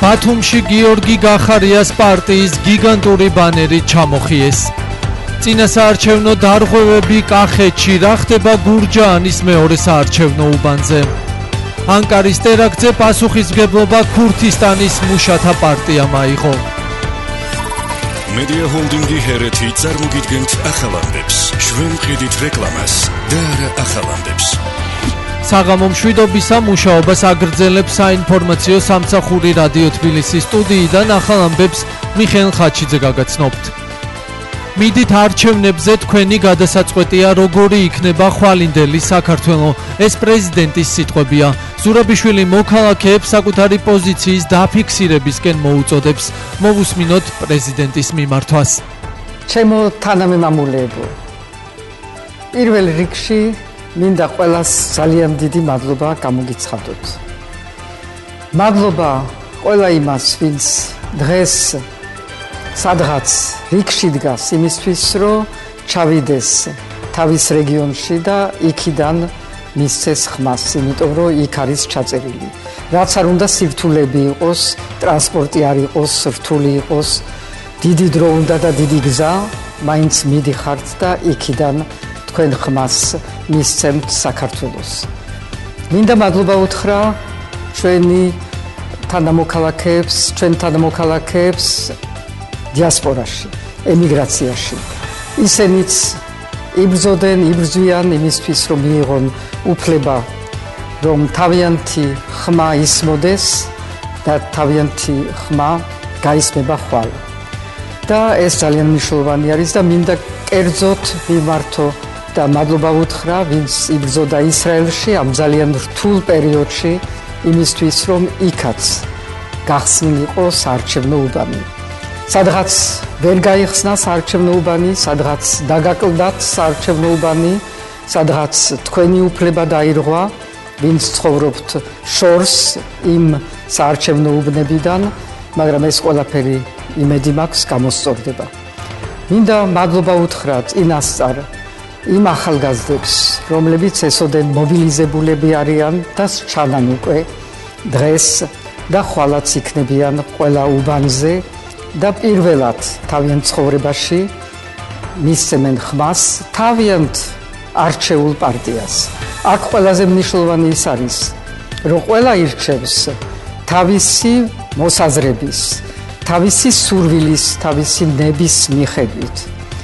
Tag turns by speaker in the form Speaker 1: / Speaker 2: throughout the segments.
Speaker 1: ბათუმში გიორგი გახარიას პარტიის გიგანტური ბანერი ჩამოხიეს. წინასაარჩევნო დარღვევები კახეთში რა ხდება გურჯაანის მეორე საარჩევნო უბანზე. ანკარის ტერაქტზე პასუხისმგებლობა ქურთისტანის მუშათა პარტიამ აიღო.
Speaker 2: Media Holding-ი ჰერეთი წარმოგიდგენთ ახალამდებს. ჩვენ ვყიდით რეკლამას და არა ახალამდებს.
Speaker 1: საღამო მშვიდობისა მუშაობას აგრძელებს საინფორმაციო სამსახური რადიო თბილისის სტუდიიდან ახალამდებს მიხეილ ხაჩიძე გაგაცნობთ. მიდით არჩევნებზე თქვენი გადასაწყვეტია როგორი იქნება ხვალინდელი საქართველო. ეს პრეზიდენტის სიტყვებია. ზურაბიშვილი მოქალაქეებს საკუთარი პოზიციის დაფიქსირებისკენ მოუწოდებს. მოვუსმინოთ პრეზიდენტის მიმართვას.
Speaker 3: ჩემო თანამემამულეებო, პირველ რიგში მინდა ყველას ძალიან დიდი მადლობა გამოგიცხადოთ. მადლობა ყველა იმას, ვინც დღეს სადღაც რიგში დგას იმისთვის, რომ ჩავიდეს თავის რეგიონში და იქიდან მისცეს ხმას, იმიტომ რომ იქ არის ჩაწერილი. რაც არ უნდა სირთულები იყოს, ტრანსპორტი არ იყოს, რთული იყოს, დიდი დრო უნდა და დიდი გზა, მაინც მიდიხართ და იქიდან თქვენ ხმას მისცემთ საქართველოს. მინდა მადლობა უთხრა ჩვენ თანამოქალაქეებს დიასპორაში, ემიგრაციაში. ისენიც იბრძვიან იმისთვის, რომ მიიღონ უფლება, რომ თავიანთი ხმა ისმოდეს და თავიანთი ხმა გაისმება ხვალ. და ეს ძალიან მნიშვნელოვანი არის და მინდა კერძოდ მიმართო და მადლობა უთხრა, ვინც იბრძოდა ისრაელში ამ ძალიან რთულ პერიოდში იმისთვის, რომ იქაც გახსნილიყო საარჩევნო უბანი. სადღაც ვერ გაიხსნა საარჩევნო უბანი, სადღაც დაგაკლდათ საარჩევნო უბანი, სადღაც თქვენი უფლება დაირღვა, ვინც ცხოვრობთ შორს იმ საარჩევნო უბნებიდან, მაგრამ ეს ყველაფერი იმედი მაქვს გამოსწორდება. მინდა მადლობა უთხრა წინასწარ იმ ახალგაზრდებს, რომლებიც ესოდენ მობილიზებულები არიან და სჩანან უკვე დღეს და ხვალაც იქნებიან ყველა უბანზე და პირველად თავიანთ ცხოვრებაში მისცემენ ხმას თავიანთ არჩეულ პარტიას. აქ ყველაზე მნიშვნელოვანი ის არის, რომ ყველა ირჩევს თავისი მოსაზრების, თავისი სურვილის, თავისი ნების მიხედვით.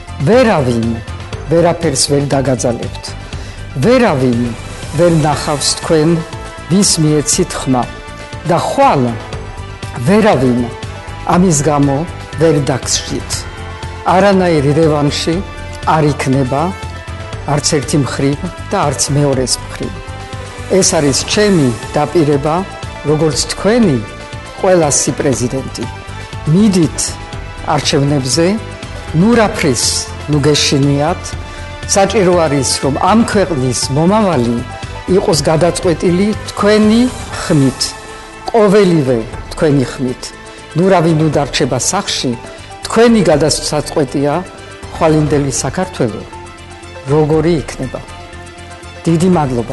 Speaker 3: ვერაფერს ვერ დაგაძალებთ. ვერავინ ვერ ნახავს თქვენ ვის მიეცით ხმა და ხვალ ვერავინ ამის გამო ვერ დაგსჯით. არანაირი რევანში არ იქნება არც ერთი მხრივ და არც მეორეს მხრივ. ეს არის ჩემი დაპირება, როგორც თქვენი ყველასი პრეზიდენტი. მიდით არჩევნებზე, ნურაფრის ნუ გეშინიათ, საჭირო არის, რომ ამ ქვეყნის მომავალი იყოს გადაწყვეტილი თქვენი ხმით, ყოველივე თქვენი ხმით. ნურავი ნუ დარჩება სახში, თქვენი გადასაწყვეტია ხვალინდელი საქართველო როგორი იქნება. დიდი მადლობა.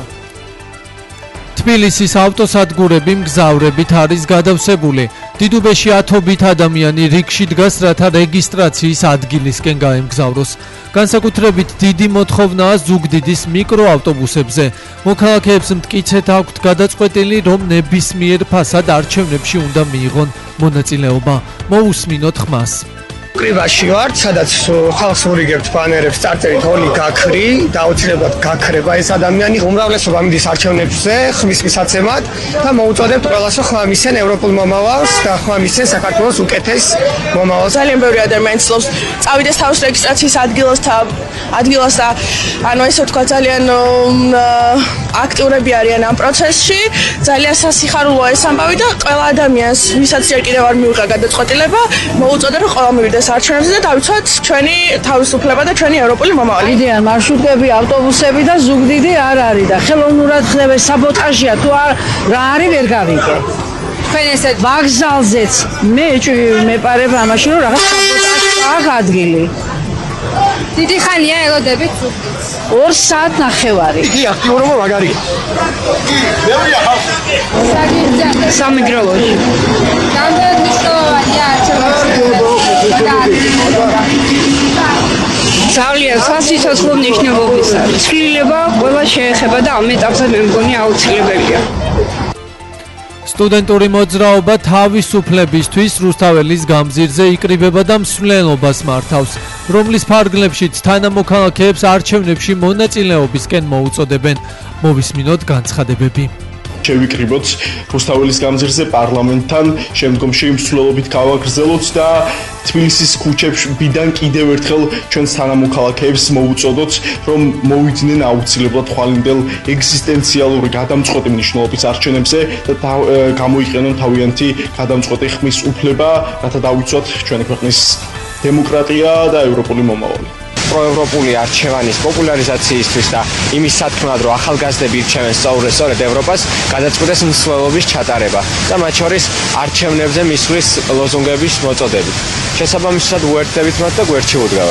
Speaker 1: თბილისის ავტოსადგურები მგზავრებით არის გადავსებული. დიდუბეში ათობით ადამიანი რიგში დგას, რათა რეგისტრაციის ადგილისკენ გაემგზავროს. განსაკუთრებით დიდი მოთხოვნაა ზუგდიდის მიკროავტობუსებზე. მოქალაქეებს მტკიცედ აქვთ გადაწყვეტილი, რომ ნებისმიერ ფასად არჩევნებში უნდა მიიღონ მონაწილეობა. მოусმინოთ ხმას.
Speaker 4: კრივაში ვარ, სადაც ხალხს ვურიგებთ ბანერებს, წარწერით „ოლი გაქრი“ და აუცილებლად გაქრება ეს ადამიანი. უმრავლესობა მიდის არჩევნებზე ხმის მისაცემად და მოუწოდებთ ყველას, რომ ხმა მისცენ ევროპულ მომავალს და ხმა მისცენ საქართველოს უკეთეს მომავალს.
Speaker 5: ძალიან ბევრი ადამიანი ცდილობს წავიდეს თავის რეგისტრაციის ადგილას და ანუ ესე ვთქვა ძალიან აქტიურები არიან ამ პროცესში. ძალიან სასიხარულოა ეს ამბავი და ყველა ადამიანს, ვისაც ჯერ კიდევ არ მიუღია გადაწყვეტილება, მოუწოდა რომ ყველა მივიდეს არჩევნებზე და დავიცვათ ჩვენი თავისუფლება და ჩვენი ევროპული მომავალი.
Speaker 6: მიდიან მარშრუტები, ავტობუსები და ზუგდიდი არ არის და ხელოვნურად ხდება საბოტაჟია თუ რა არის ვერ გავიგე. თქვენ ესეთ ვაგზალზეც მე მეპარებ ამაში რომ რაღაც საბოტაჟი აქვს ადგილი.
Speaker 7: დიდი ხანია ელოდებით ზუგდიდს.
Speaker 6: 2 საათ ნახევარი.
Speaker 4: კი, აქტიურობა მაგარია.
Speaker 7: სამეგრელოში.
Speaker 6: ძალიან სასიცოცხლო მნიშვნელობისა ცვლილება ყველა შეეხება და ამ ეტაპზე მე მგონი აუცილებელია.
Speaker 1: სტუდენტური მოძრაობა თავისუფლებისთვის რუსთაველის გამზირზე იკრიბება და მსვლელობას მართავს, რომლის ფარგლებშიც თანამოქალაქეებს არჩევნებში მონაწილეობისკენ მოუწოდებენ. მოვისმინოთ განცხადებები.
Speaker 8: შევიკრიბოთ რუსთაველის გამზირზე პარლამენტთან, შემდგომში მსვლელობით გავაგრძელოთ და თბილისის ქუჩებიდან კიდევ ერთხელ ჩვენს თანამოქალაქეებს მოუწოდოთ, რომ მოვიდნენ აუცილებლად ხვალინდელ ეგზისტენციალური გადამწყვეტი მნიშვნელობის არჩევნებზე და გამოიყენონ თავიანთი გადამწყვეტი ხმის უფლება, რათა დავიცვათ ჩვენი ქვეყნის დემოკრატია და ევროპული მომავალი.
Speaker 9: პროევროპული არჩევანის პოპულარიზაციისთვის და იმის სათქმად, რომ ახალგაზრდები ირჩევენ სწორედ ევროპას, გადაწყვიტეს მსვლელობის ჩატარება და მათ შორის არჩევნებზე მისვლის ლოზუნგების მოწოდებით. შესაბამისად უერთდებით მათ და გვერდში უდგავთ.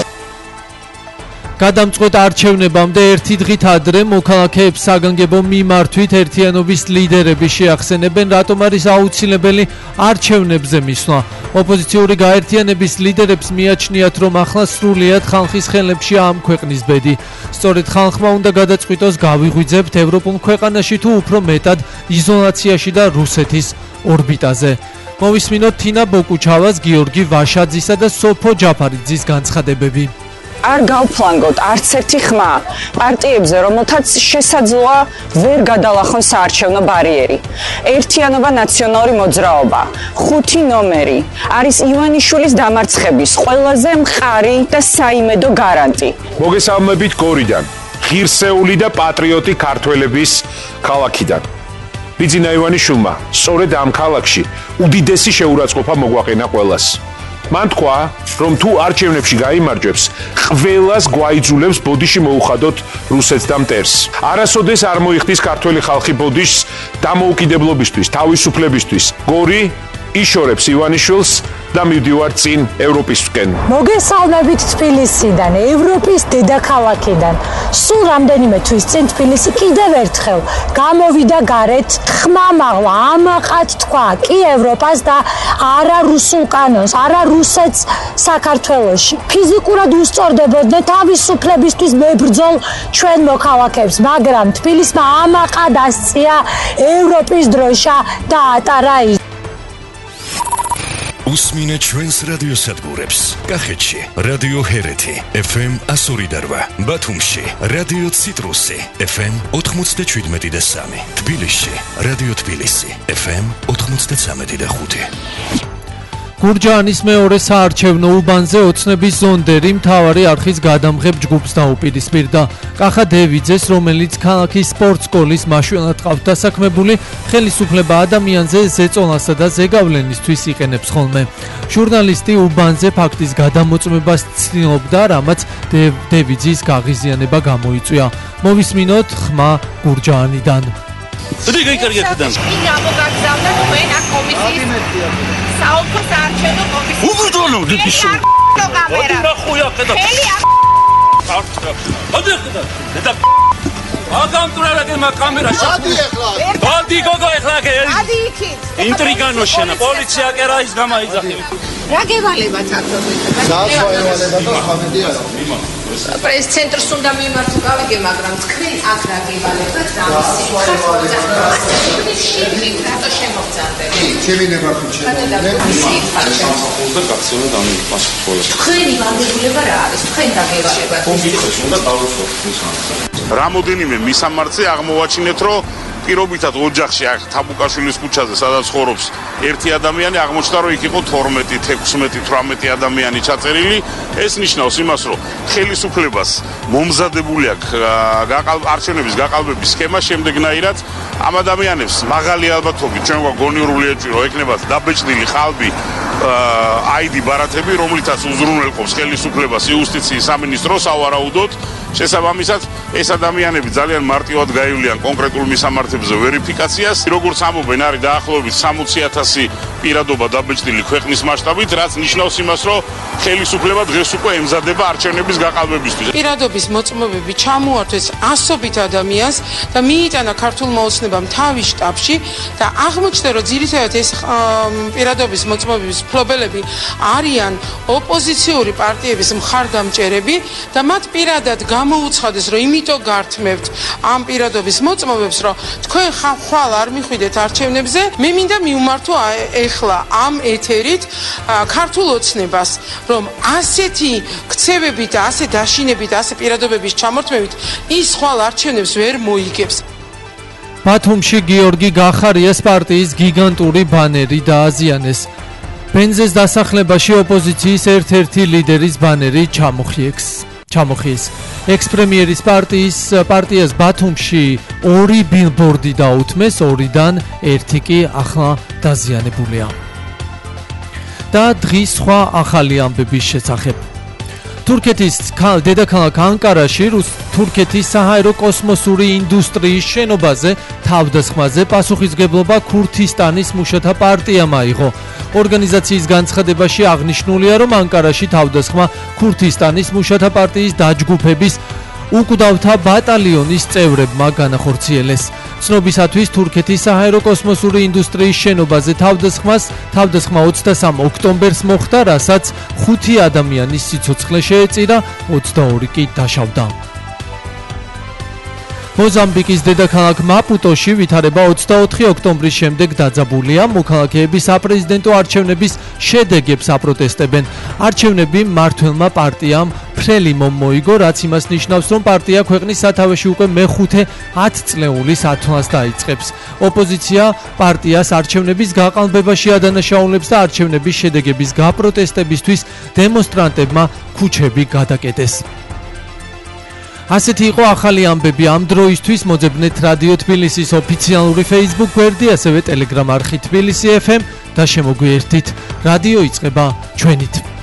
Speaker 1: გადამწყვეტ არჩევნებამდე ერთი დღით ადრე მოქალაქეებს საგანგებო მიმართვით ერთიანობის ლიდერები შეახსენებენ, რატომ არის აუცილებელი არჩევნებზე მისვლა. ოპოზიციური გაერთიანების ლიდერებს მიაჩნიათ, რომ ახლა სრულიად ხალხის ხელებში ამ ქვეყნის ბედი. სწორედ ხალხმა უნდა გადაწყვიტოს, გავიღვიძებთ ევროპულ ქვეყანაში თუ უფრო მეტად იზოლაციაში და რუსეთის ორბიტაზე. მოვისმინოთ თინა ბოკუჩავას, გიორგი ვაშაძისა და სოფო ჯაფარიძის განცხადებები.
Speaker 10: არ გავფლანგოთ არც ერთი ხმა პარტიებზე, რომელთაც შესაძლოა ვერ გადალახონ საარჩევნო ბარიერი. ერთიანობა ნაციონალური მოძრაობა, 5 ნომერი არის ივანიშვილის დამარცხების ყველაზე მყარი და საიმედო გარანტი.
Speaker 11: მოგესალმებით გორიდან, ღირსეული და პატრიოტი ქართველების ქალაქიდან. ბიძინა ივანიშვილმა სწორედ ამ ქალაქში უდიდესი შეურაცხყოფა მოგვაყენა ყველას. მან თქვა, რომ თუ არჩევნებში გაიმარჯვებს, ყველას გვაიძულებს ბოდიში მოუხადოთ რუსეთს და მტერს. არასოდეს არ მოიხდის ქართველი ხალხი ბოდიშს დამოუკიდებლობისთვის, თავისუფლებისთვის. გორი იშორებს ივანიშვილს და მივდივართ წინ ევროპისკენ.
Speaker 12: მოგესალმებით თბილისიდან, ევროპის დედაქალაქიდან. სულ რამდენიმე თვის წინ თბილისი კიდევ ერთხელ გამოვიდა გარეთ, ხმამაღლა ამაყად თქვა კი ევროპას და არა რუსულ კანონს, არა რუსეთს საქართველოში. ფიზიკურად უსწორდებოდნენ თავისუფლებისთვის მებრძოლ ჩვენ მოქალაქეებს, მაგრამ თბილისმა ამაყად ასწია ევროპის დროშა და ატარა ის.
Speaker 2: უსმინეთ ჩვენს რადიოსადგურებს. კახეთში რადიო ჰერეთი FM 102.8, ბათუმში რადიო ციტრუსი FM 97.3, თბილისში რადიო თბილისი FM 93.5.
Speaker 1: გურჯაანის მეორე საარჩევნო უბანზე ოცნების ზონდერი მთავარი არხის გადამღებ ჯგუფს დაუპირისპირდა. კახა დევიძეს, რომელიც ქალაქის სპორტსკოლის მაშველად ყავთ დასაქმებული, ხელისუფლება ადამიანზე ზეწოლასა და ზეგავლენისთვის იყენებს ხოლმე. ჟურნალისტი უბანზე ფაქტის გადამოწმებას ცდილობდა, რამაც დევიძის გაღიზიანება გამოიწვია. მოვისმინოთ ხმა გურჯაანიდან.
Speaker 13: გამოგაგზავნა თქვენ აქ კომისიის საოლქო საარჩევნო კომისიის
Speaker 14: უბრალოდ დიში
Speaker 13: კამერა
Speaker 14: ხელი აგამტრალაგე მაკამერაში ბადი გოგო ეხლა
Speaker 13: ადი იქით
Speaker 14: ინტრიგანო შენა პოლიცია კერა ის გამაიძახი
Speaker 13: რა გევალებათ აქტობენ პრეს ცენტრს უნდა მიმართო გავიგე, მაგრამ თქვენ აქ რა გევალებათ და შეგრით რატო შემოგწადეთ?
Speaker 15: ჩემინება ხუჩა.
Speaker 13: თქვენი ვალდებულება რა არის? თქვენ დაგერჩებათ.
Speaker 16: რამოდენიმე მისამართზე აღმოვაჩინეთ, რომ პირობითად ოჯახში აქ თაბუკაშვილის ქუჩაზე, სადაც ცხოვრობს ერთი ადამიანი, აღმოჩნდა, რომ იქ იყო 12, 16, 18 ადამიანი ჩაწერილი. ეს ნიშნავს იმას, რომ ხელისუფლებას მომზადებული აქვს არჩევნების გაყალბების სქემა შემდეგნაირად ამ ადამიანებს მაღალი ალბათობით ჩვენ გონიურული ეჭვი რომ ეკნებათ დაბეჭდილი ხალბი აიდი ბარათები, რომლითაც უზრუნველყოფს ხელისუფლებას იუსტიციის სამინისტროს ავარაუდოდ. შესაბამისად, ეს ადამიანები ძალიან მარტივად გაივლიან კონკრეტულ მისამართებზე ვერიფიკაციას. როგორც ამბობენ, არის დაახლოებით 60,000 პირადობა დაბეჭდილი ქვეყნის მასშტაბით, რაც ნიშნავს იმას, რომ ხელისუფლება დღეს უკვე ემზადება არჩევნების გაყალბებისთვის.
Speaker 17: პირადობის მოწმობები ჩამოართვეს ასობით ადამიანს და მიიტანა ქართულ მოოცნებამ თავის შტაბში და აღმოჩნდა, რომ ძირითადად ეს პირადობის მოწმობების მფლობელები არიან ოპოზიციური პარტიების მხარდამჭერები და მათ პირადად გამოუცხადეს, რომ იმიტომ გართმევთ ამ პირადობის მოწმობებს, რომ თქვენ ხვალ არ მიხვიდეთ არჩევნებზე. მე მინდა მივმართო ეხლა ამ ეთერით ქართულ ოცნებას, რომ ასეთი ქცევებით და ასე დაშინებით, ასე პირადობების ჩამორთმევით ის ხვალ არჩევნებს ვერ მოიგებს.
Speaker 1: ბათუმში გიორგი გახარიას პარტიის გიგანტური ბანერი დააზიანეს. ბენზეს დასახლებაში ოპოზიციის ერთ-ერთი ლიდერის ბანერი ჩამოხიეს. ექს-პრემიერის პარტიას ბათუმში 2 ბილბორდი დაუთმეს, 2-დან 1 კი ახლა დაზიანებულია. და დღის სხვა ახალი ამბების შესახებ. თურქეთის დედაქალაქ ანკარაში თურქეთის საჰაერო კოსმოსური ინდუსტრიის შენობაზე თავდასხმაზე პასუხისგებლობა ქურთისტანის მუშათა პარტიამ აიღო. ორგანიზაციის განცხადებაში აღნიშნულია, რომ ანკარაში თავდასხმა ქურთისტანის მუშათა პარტიის დაჯგუფების უკვდავთა ბატალიონის წევრებმა განახორციელეს. ცნობისათვის თურქეთის საჰაერო კოსმოსური ინდუსტრიის შენობაზე თავდასხმა 23 ოქტომბერს მოხდა, რასაც 5 ადამიანის სიცოცხლე შეეწირა, 22 კი დაშავდა. მოზამბიკის დედაქალაქ მაპუტოში ვითარება 24 ოქტომბრის შემდეგ დაძაბულია. მოქალაქეები საპრეზიდენტო არჩევნების შედეგებს აპროტესტებენ. არჩევნები მმართველმა პარტიამ ფრელიმომ მოიგო, რაც იმას ნიშნავს, რომ პარტია ქვეყნის სათავეში უკვე მეხუთე 10 წლეულის ათვლას დაიწყებს. ოპოზიცია პარტიას არჩევნების გაყალბებაში ადანაშაულებს და არჩევნების შედეგების გაპროტესტებისთვის დემონსტრანტებმა ქუჩები გადაკეტეს. ასეთი იყო ახალი ამბები ამ დროისთვის. მოძებნეთ რადიო თბილისის ოფიციალური Facebook გვერდი, ასევე Telegram არხი თბილისი FM და შემოგვიერთდით. რადიო იწყება ჩვენით.